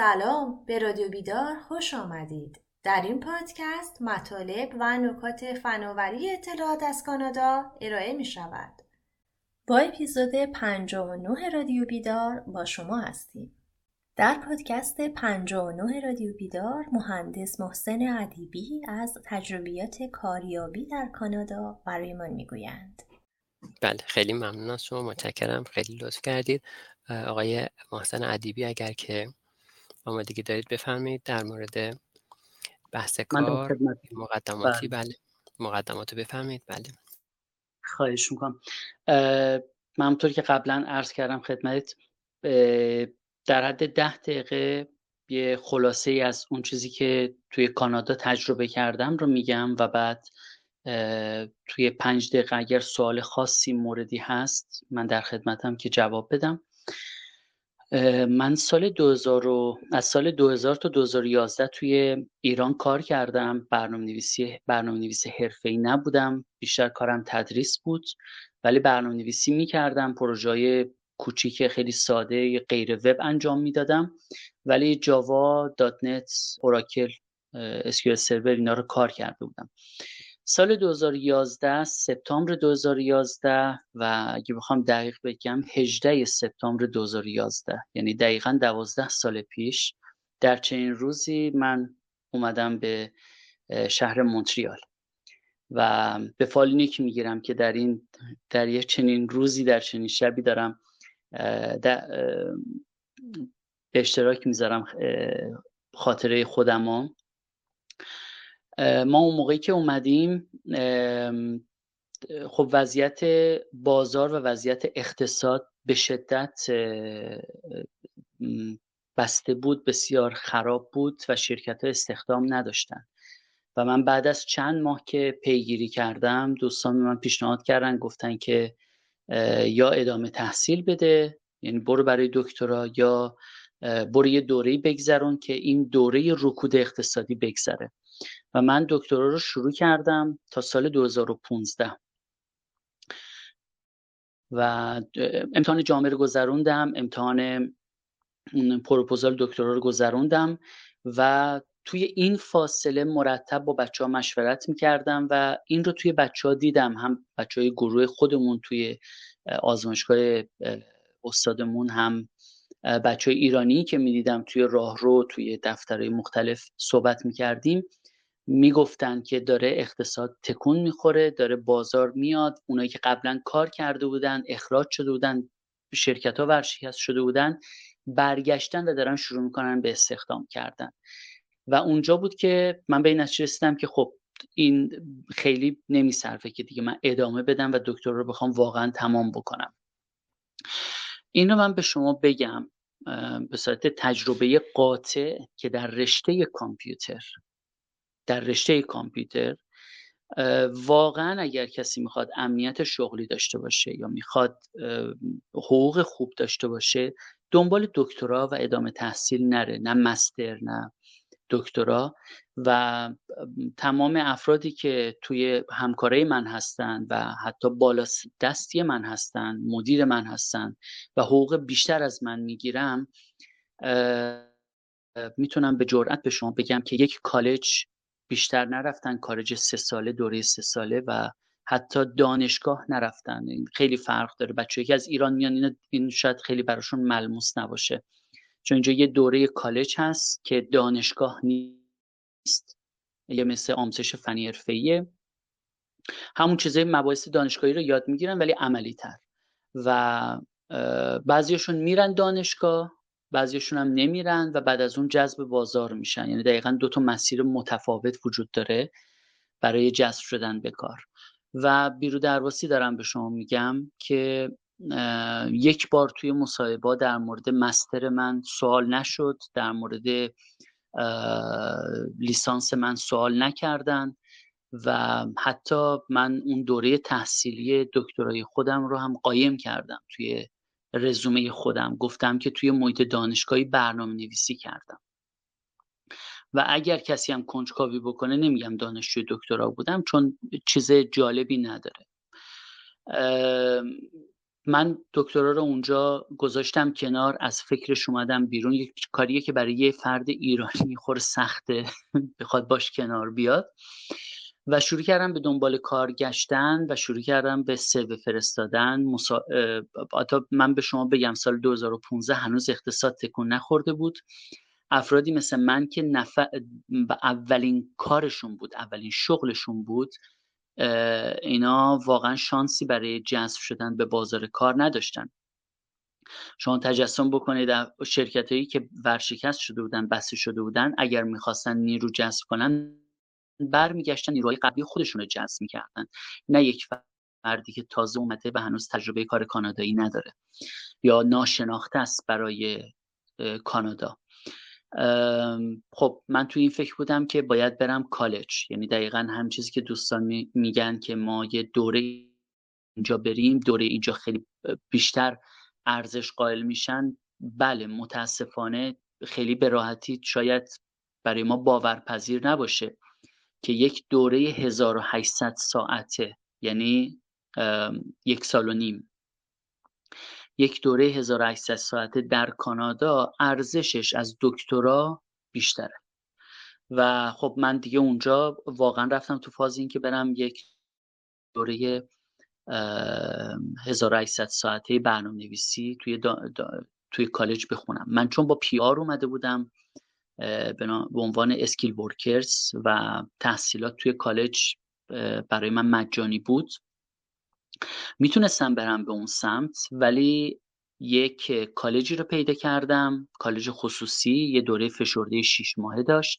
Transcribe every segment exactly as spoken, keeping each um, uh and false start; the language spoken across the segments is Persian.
سلام، به رادیو بیدار خوش آمدید. در این پادکست مطالب و نکات فناوری اطلاعات از کانادا ارائه می شود. با اپیزود پنجاه و نه رادیو بیدار با شما هستیم. در پادکست پنجاه و نه رادیو بیدار مهندس محسن ادیبی از تجربیات کاریابی در کانادا برایمان میگویند. بله، خیلی ممنون از شما، متشکرم، خیلی لطف کردید. آقای محسن ادیبی اگر که آمادگی دارید بفرمایید در مورد بحث کار مقدماتی. بله, بله. مقدماتو بفرمایید. بله، خواهش میکنم. من همونطور که قبلا عرض کردم خدمت، در حد ده دقیقه یه خلاصه ای از اون چیزی که توی کانادا تجربه کردم رو میگم و بعد توی پنج دقیقه اگر سوال خاصی موردی هست من در خدمتم که جواب بدم. من سال دو هزار از سال دو هزار تا دو هزار و یازده توی ایران کار کردم. برنامه‌نویسی برنامه‌نویس حرفه‌ای نبودم، بیشتر کارم تدریس بود، ولی برنامه‌نویسی می‌کردم. پروژه‌های کوچیک خیلی ساده غیر وب انجام میدادم، ولی جاوا، دات نت، اوراکل، اسکیول سرور اینا رو کار کرده بودم. سال دو هزار و یازده سپتامبر دو هزار و یازده و اگه بخوام دقیق بگم هجدهم سپتامبر دو هزار و یازده، یعنی دقیقاً دوازده سال پیش، در چنین روزی من اومدم به شهر مونتریال و به فالینیک میگیرم که در این در یک چنین روزی در چنین شبی دارم به اشتراک میذارم خاطره خودمو. ما اون موقعی که اومدیم خب وضعیت بازار و وضعیت اقتصاد به شدت بسته بود، بسیار خراب بود و شرکت‌ها استخدام نداشتن و من بعد از چند ماه که پیگیری کردم دوستان من پیشنهاد کردن، گفتن که یا ادامه تحصیل بده، یعنی برو برای دکترا، یا برو یه دوره‌ای بگذرون که این دوره رکود اقتصادی بگذره. و من دکترا رو شروع کردم تا سال دو هزار و پانزده و امتحان جامعه رو گذروندم، امتحان پروپوزال دکترا رو گذروندم و توی این فاصله مرتب با بچه‌ها مشورت می‌کردم و این رو توی بچه‌ها دیدم، هم بچه‌های گروه خودمون توی آزمایشگاه استادمون، هم بچه‌های ایرانی که می‌دیدم توی راهرو، توی دفترهای مختلف صحبت می‌کردیم، میگفتن که داره اقتصاد تکون میخوره، داره بازار میاد، اونایی که قبلا کار کرده بودن، اخراج شده بودن، شرکت‌ها ورشکست شده بودن، برگشتن و دارن شروع میکنن به استخدام کردن. و اونجا بود که من به این نتیجه رسیدم که خب این خیلی نمیصرفه که دیگه من ادامه بدم و دکترا رو بخوام واقعا تمام بکنم. این رو من به شما بگم به صورت تجربه قاطع که در رشته کامپیوتر در رشته کامپیوتر واقعا اگر کسی میخواد امنیت شغلی داشته باشه یا میخواد حقوق خوب داشته باشه، دنبال دکترا و ادامه تحصیل نره، نه مستر نه دکترا. و تمام افرادی که توی همکارای من هستن و حتی بالا دستی من هستن، مدیر من هستن و حقوق بیشتر از من میگیرم، میتونم به جرئت به شما بگم که یک کالج بیشتر نرفتن، کالج سه ساله، دوره سه ساله، و حتی دانشگاه نرفتن. خیلی فرق داره. بچه‌ای که از ایران میان این شاید خیلی براشون ملموس نباشه، چون اینجا یه دوره کالج هست که دانشگاه نیست، یه مثل آموزش فنی حرفه‌ایه، همون چیزای مباحث دانشگاهی رو یاد میگیرن ولی عملی تر. و بعضیاشون میرن دانشگاه، بعضیشون هم نمیرن و بعد از اون جذب بازار میشن. یعنی دقیقاً دو تا مسیر متفاوت وجود داره برای جذب شدن به کار. و بیرو درواسی دارم به شما میگم که یک بار توی مصاحبه در مورد مستر من سوال نشد، در مورد لیسانس من سوال نکردن و حتی من اون دوره تحصیلی دکترای خودم رو هم قایم کردم توی رزومه خودم، گفتم که توی محیط دانشگاهی برنامه نویسی کردم. و اگر کسی هم کنجکاوی بکنه نمیگم دانشجوی دکترا بودم، چون چیز جالبی نداره. من دکترا رو اونجا گذاشتم کنار، از فکرش اومدم بیرون. یک کاریه که برای یه فرد ایرانی خور سخته بخواد باش کنار بیاد و شروع کردم به دنبال کار گشتن و شروع کردم به سرو فرستادن. مسا... تا من به شما بگم سال دو هزار و پانزده هنوز اقتصاد تکون نخورده بود. افرادی مثل من که نفع... اولین کارشون بود، اولین شغلشون بود، اینا واقعا شانسی برای جذب شدن به بازار کار نداشتن. شما تجسم بکنید شرکتایی که ورشکست شده بودن، بسته شده بودن، اگر میخواستن نیرو جذب کنن برمیگشتن نیروهای قبلی خودشون رو جذب میکردن، نه یک فردی که تازه اومده و هنوز تجربه کار کانادایی نداره یا ناشناخته است برای کانادا. خب من توی این فکر بودم که باید برم کالج، یعنی دقیقاً هم چیزی که دوستان میگن که ما یه دوره اینجا بریم، دوره اینجا خیلی بیشتر ارزش قائل میشن. بله متاسفانه خیلی به راحتی شاید برای ما باورپذیر نباشه که یک دوره هزار و هشتصد ساعته، یعنی یک سال و نیم، یک دوره هزار و هشتصد ساعته در کانادا ارزشش از دکترا بیشتره. و خب من دیگه اونجا واقعا رفتم تو فاز این که برم یک دوره هزار و هشتصد ساعته برنامه نویسی توی, دا دا توی کالج بخونم. من چون با پی آر اومده بودم به عنوان اسکیل ورکرز و تحصیلات توی کالج برای من مجانی بود، میتونستم برم به اون سمت، ولی یک کالجی رو پیدا کردم، کالج خصوصی، یه دوره فشرده شیش ماهه داشت.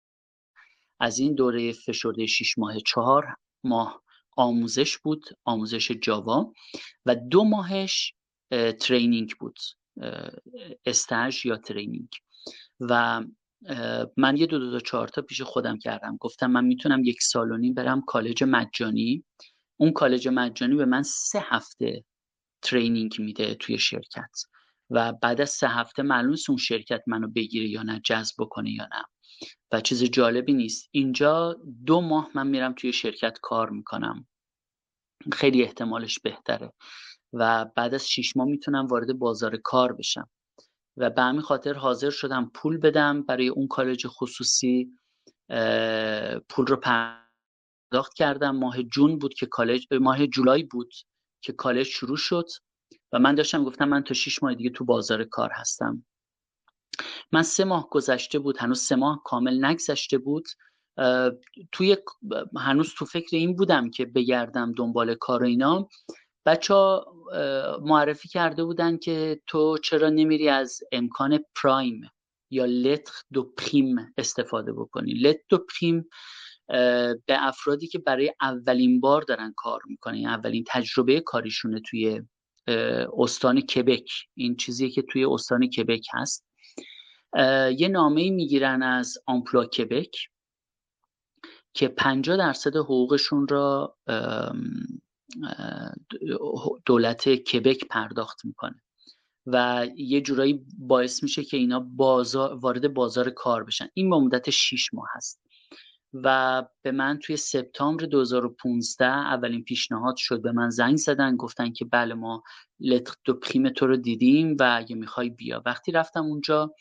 از این دوره فشرده شیش ماهه چهار ماه آموزش بود، آموزش جاوا، و دو ماهش ترینینگ بود، استاژ یا ترینینگ. و من یه دو دو تا چهار تا پیش خودم کردم، گفتم من میتونم یک سال و نیم برم کالج مجانی. اون کالج مجانی به من سه هفته ترینینگ میده توی شرکت و بعد از سه هفته معلوم اون شرکت منو بگیره یا نه، جذب کنه یا نه. و چیز جالبی نیست، اینجا دو ماه من میرم توی شرکت کار میکنم، خیلی احتمالش بهتره و بعد از شش ماه میتونم وارد بازار کار بشم. و به همین خاطر حاضر شدم پول بدم برای اون کالج خصوصی. پول رو پرداخت کردم. ماه جون بود که کالج، ماه جولای بود که کالج شروع شد و من داشتم گفتم من تا شش ماه دیگه تو بازار کار هستم. من سه ماه گذشته بود، هنوز سه ماه کامل نگذشته بود. توی هنوز تو فکر این بودم که بگردم دنبال کار و اینا. بچه‌ها معرفی کرده بودن که تو چرا نمیری از امکان پرایم یا لتر دو پریم استفاده بکنی. لتر دو پریم به افرادی که برای اولین بار دارن کار میکنن، اولین تجربه کاریشونه توی استان کبک، این چیزیه که توی استان کبک هست، یه نامه‌ای میگیرن از آمپلوا کبک که پنجاه درصد حقوقشون را دولت کبک پرداخت میکنه و یه جورایی باعث میشه که اینا بازار وارد بازار کار بشن. این به مدت شش ماه هست و به من توی سپتامبر دو هزار و پانزده اولین پیشنهاد شد. به من زنگ زدن گفتن که بله ما لتر دو پریم تو رو دیدیم و اگه میخوای بیا. وقتی رفتم اونجا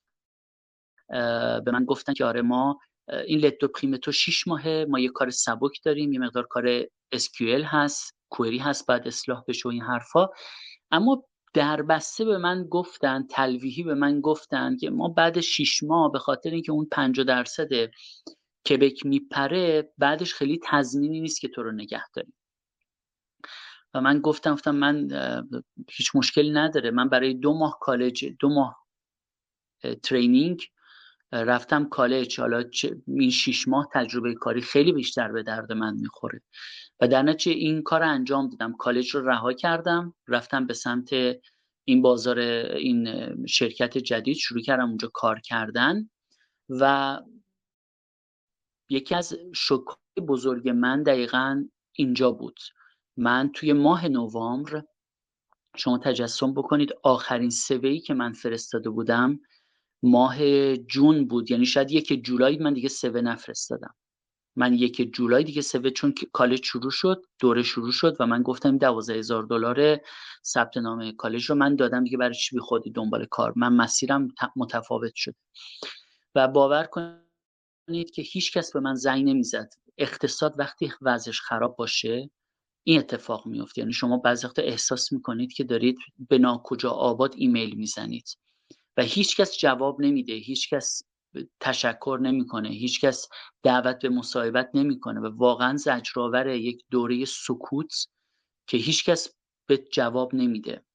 به من گفتن که آره ما این لتر دو پریم تو شش ماهه، ما یه کار سبک داریم، یه مقدار کار اس کیو ال هست، کوئری هست بعد اصلاح بشه و این حرفا. اما در بسته به من گفتن، تلویحی به من گفتن که ما بعد شش ماه به خاطر اینکه اون پنجاه درصد کبک میپره بعدش خیلی تضمینی نیست که تو رو نگه داریم. و من گفتم گفتم من هیچ مشکلی نداره، من برای دو ماه کالج، دو ماه ترینینگ رفتم کالج، حالا این شش ماه تجربه کاری خیلی بیشتر به درد من میخوره. و در نتیجه این کار انجام دادم، کالج رو رها کردم، رفتم به سمت این بازار، این شرکت جدید، شروع کردم اونجا کار کردن. و یکی از شوک‌های بزرگ من دقیقاً اینجا بود. من توی ماه نوامبر، شما تجسم بکنید آخرین سویی که من فرستاده بودم ماه جون بود، یعنی شاید یک جولای من دیگه سوه نفرستادم. من یک جولای دیگه سوه، چون کالج شروع شد، دوره شروع شد و من گفتم دوازده هزار دلار ثبت نام کالج رو من دادم دیگه، برای چی بی خودی دنبال کار، من مسیرم متفاوت شد. و باور کنید که هیچ کس به من زنگ نمیزد. اقتصاد وقتی وضعش خراب باشه این اتفاق میفته، یعنی شما بعضی وقتا احساس میکنید که دارید به ناکجا آباد ایمیل میزنید و هیچ کس جواب نمیده، هیچ کس تشکر نمیکنه، هیچ کس دعوت به مصاحبت نمیکنه و واقعا زجرآور یک دوره سکوت که هیچ کس به جواب نمیده.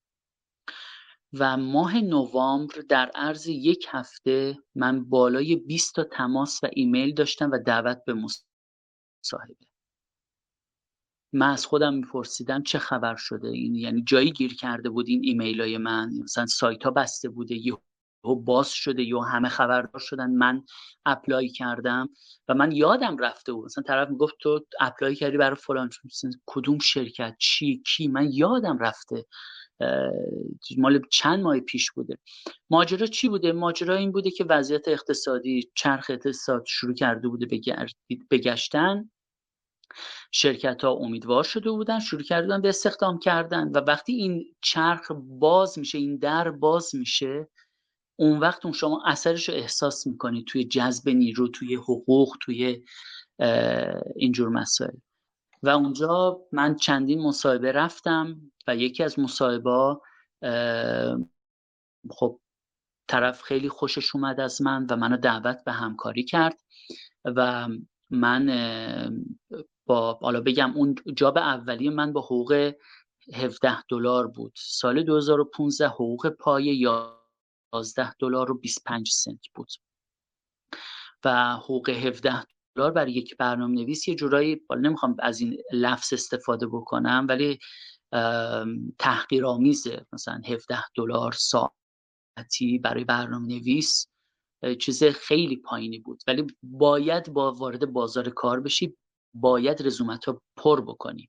و ماه نوامبر در عرض یک هفته من بالای بیست تا تماس و ایمیل داشتم و دعوت به مصاحبه. من از خودم میپرسیدم چه خبر شده این، یعنی جایی گیر کرده بود این ایمیلای من، مثلا سایت ها بسته بوده یا باز شده یا همه خبردار شدن من اپلای کردم و من یادم رفته بود. مثلا طرف میگفت تو اپلای کردی برای فلان، کدوم شرکت، چی، کی، من یادم رفته، مال چند ماه پیش بوده. ماجرا چی بوده؟ ماجرا این بوده که وضعیت اقتصادی، چرخ اقتصاد شروع کرده بوده بگشتن، شرکت ها امیدوار شده بودن، شروع کرده بودن به استخدام کردن و وقتی این چرخ باز میشه، این در باز میشه، اون وقت اون شما اثرش رو احساس میکنید توی جذب نیرو، توی حقوق، توی اینجور مسائل. و اونجا من چندین مصاحبه رفتم و یکی از مصاحبه خب طرف خیلی خوشش اومد از من و منو دعوت به همکاری کرد و من با حالا بگم اون جاب اولیه من با حقوق هفده دلار بود. سال دو هزار و پانزده حقوق پایه یازده دلار و بیست و پنج سنت بود و حقوق هفده دلار برای یک برنامه‌نویس یه جورایی، حالا نمیخوام از این لفظ استفاده بکنم ولی تحقیرآمیزه. مثلا هفده دلار ساعتی برای برنامه‌نویس چیز خیلی پایینی بود، ولی باید با وارد بازار کار بشی، باید رزومت رو پر بکنی.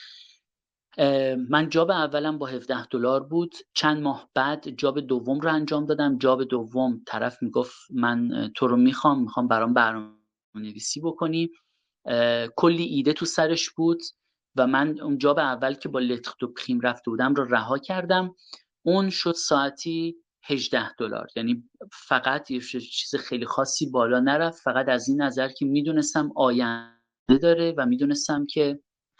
من جاب اولم با هفده دلار بود. چند ماه بعد جاب دوم رو انجام دادم. جاب دوم طرف میگفت من تو رو میخوام میخوام برام برنامه نویسی بکنی. کلی ایده تو سرش بود و من اون جاب اول که با لتر دو پریم رفته بودم رو رها کردم. اون شد ساعتی هجده دلار، یعنی فقط یه چیز خیلی خاصی بالا نرفت، فقط از این نظر که میدونستم آینده داره و میدونستم که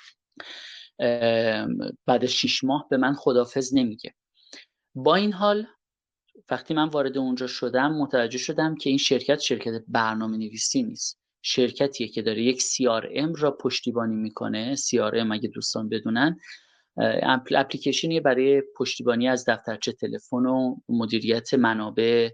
بعد شیش ماه به من خداحافظ نمیگه. با این حال وقتی من وارد اونجا شدم متوجه شدم که این شرکت شرکت برنامه نویسی نیست، شرکتیه که داره یک سی آر ام را پشتیبانی میکنه. سی آر ام اگه دوستان بدونن اپلیکیشنیه برای پشتیبانی از دفترچه تلفن و مدیریت منابع.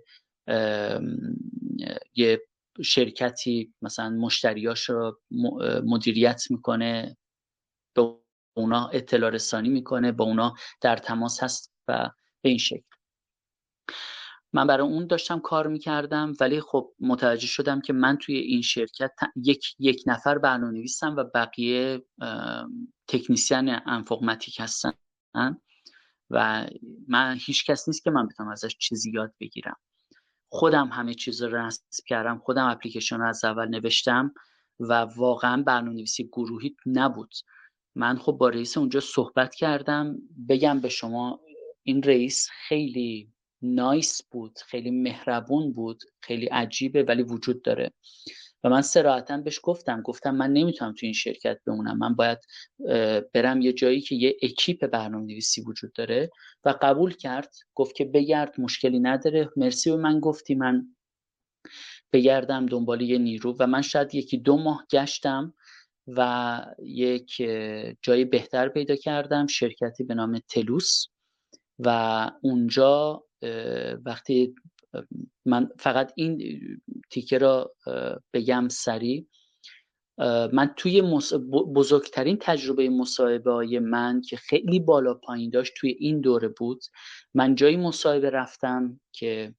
یه شرکتی مثلا مشتریاش رو مدیریت میکنه، به اونا اطلاع رسانی میکنه، با اونا در تماس هست و به این شکل. من برای اون داشتم کار میکردم ولی خب متوجه شدم که من توی این شرکت یک یک نفر برنامه‌نویسم و بقیه تکنیسیان انفورماتیک هستن و من هیچ کس نیست که من بتونم ازش چیزی یاد بگیرم. خودم همه چیز رو نصب کردم، خودم اپلیکیشن رو از اول نوشتم و واقعا برنامه‌نویسی گروهی نبود. من خب با رئیس اونجا صحبت کردم. بگم به شما این رئیس خیلی نایس بود، خیلی مهربون بود، خیلی عجیبه ولی وجود داره و من صراحتاً بهش گفتم گفتم من نمیتونم تو این شرکت بمونم، من باید برم یه جایی که یه اکیپ برنامه‌نویسی وجود داره و قبول کرد. گفت که بگرد، مشکلی نداره، مرسی به من گفتی، من بگردم دنبال یه نیرو. و من شاید یکی دو ماه گشتم و یک جای بهتر پیدا کردم، شرکتی به نام تلوس. و اونجا وقتی من فقط این تیکه را بگم سریع، من توی بزرگترین تجربه مصاحبه های من که خیلی بالا پایین داشت توی این دوره بود. من جایی مصاحبه رفتم که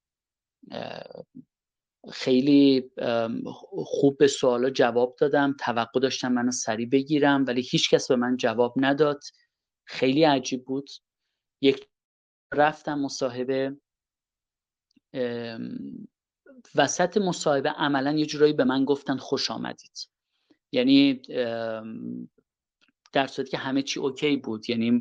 خیلی خوب به سوالا جواب دادم، توقع داشتم منو سریع بگیرم ولی هیچ کس به من جواب نداد. خیلی عجیب بود. یک رفتم مصاحبه، وسط مصاحبه عملا یه جورایی به من گفتن خوش آمدید. یعنی در صورتی که همه چی اوکی بود، یعنی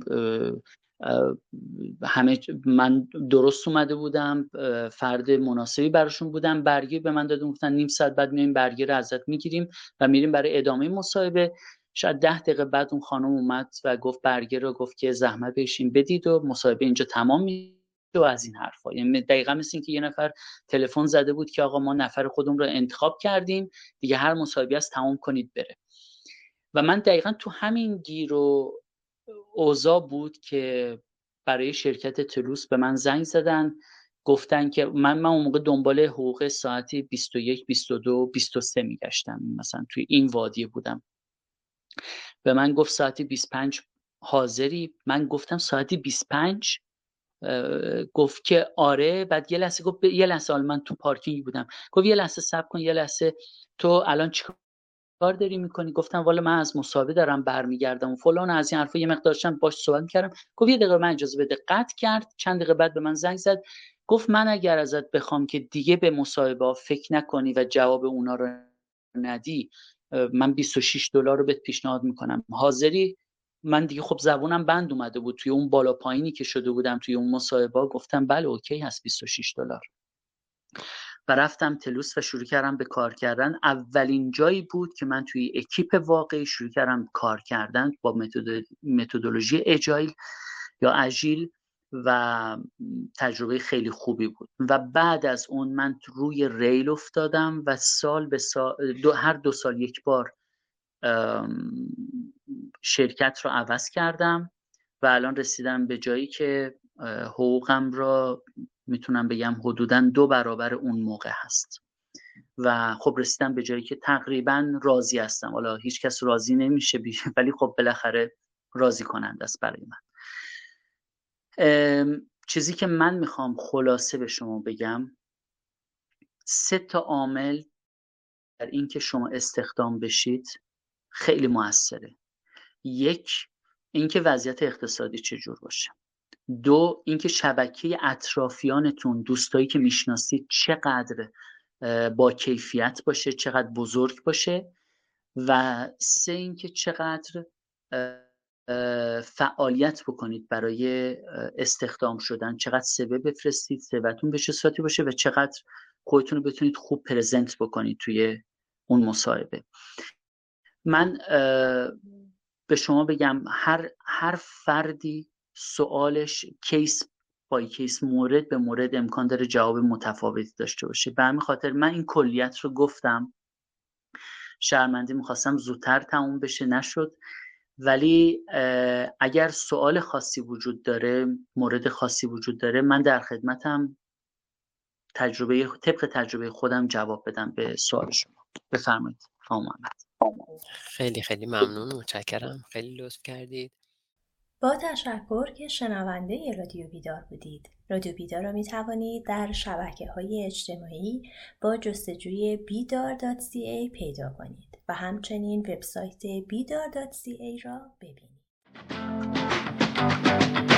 همه من درست اومده بودم، فرد مناسبی براشون بودم، برگه به من دادن، گفتن نیم ساعت بعد میایم برگه رو ازت میگیریم و میریم برای ادامه مصاحبه. شاید ده دقیقه بعد اون خانم اومد و گفت برگه رو، گفت که زحمت بکشین بدید و مصاحبه اینجا تمام میشه و از این حرفا. یعنی دقیقاً مثل این که یه نفر تلفن زده بود که آقا ما نفر خودمون رو انتخاب کردیم دیگه، هر مصاحبه از تمام کنید بره. و من دقیقاً تو همین گیر و اوضاع بود که برای شرکت تلوس به من زنگ زدن، گفتن که من من اون موقع دنبال حقوق ساعتی بیست و یک، بیست و دو، بیست و سه میگشتم، مثلا توی این وادی بودم. به من گفت ساعتی بیست و پنج حاضری؟ من گفتم ساعتی بیست و پنج؟ گفت که آره. بعد یه لحظه گفت یه لحظه، من تو پارکینگ بودم، گفت یه لحظه صبر کن، یه لحظه تو الان چیکار کار داری میکنی؟ گفتم والا من از مصاحبه دارم برمیگردم و فلان، از این حرفا یه مقدار داشتم باش صحبت می‌کردم. گفت یه دقیقه من اجازه بده. قطع کرد. چند دقیقه بعد به من زنگ زد، گفت من اگر ازت بخوام که دیگه به مصاحبه فکر نکنی و جواب اونا رو ندی، من بیست و شش دلار رو بهت پیشنهاد میکنم، حاضری؟ من دیگه خب زبونم بند اومده بود توی اون بالا پایینی که شده بودم توی اون مصاحبه، گفتم بله اوکی هست بیست و شش دلار. و رفتم تلوس و شروع کردم به کار کردن. اولین جایی بود که من توی اکیپ واقعی شروع کردم کار کردن با متدولوژی اجایل یا اژیل و تجربه خیلی خوبی بود. و بعد از اون من روی ریل افتادم و سال به سال دو هر دو سال یک بار شرکت رو عوض کردم و الان رسیدم به جایی که حقوقم را میتونم بگم حدوداً دو برابر اون موقع هست و خب رسیدم به جایی که تقریباً راضی هستم. حالا هیچ کس راضی نمیشه ولی خب بالاخره راضی کننده است برای من. چیزی که من میخوام خلاصه به شما بگم، سه تا عامل در این که شما استخدام بشید خیلی موثره. یک، اینکه وضعیت اقتصادی چجور باشه. دو، اینکه شبکه اطرافیانتون، دوستایی که میشناسید چقدر با کیفیت باشه، چقدر بزرگ باشه. و سه، اینکه چقدر فعالیت بکنید برای استخدام شدن، چقدر سوی بفرستید، سویتون به چه صورتی باشه و چقدر خودتون رو بتونید خوب پرزنت بکنید توی اون مصاحبه. من به شما بگم هر هر فردی سوالش کیس بای کیس، مورد به مورد امکان داره جواب متفاوتی داشته باشه. به همین خاطر من این کلیت رو گفتم. شرمنده میخواستم زودتر تموم بشه، نشد. ولی اگر سوال خاصی وجود داره، مورد خاصی وجود داره، من در خدمتم تجربه طبق تجربه خودم جواب بدم به سوال شما. بفرمایید خانم محمد. خیلی خیلی ممنون، متشکرم، خیلی لطف کردید. با تشکر که شنونده رادیو بیدار بودید. رادیو بیدار را می توانید در شبکه‌های اجتماعی با جستجوی بیدار دات سی ای پیدا کنید و همچنین وبسایت بیدار دات سی ای را ببینید.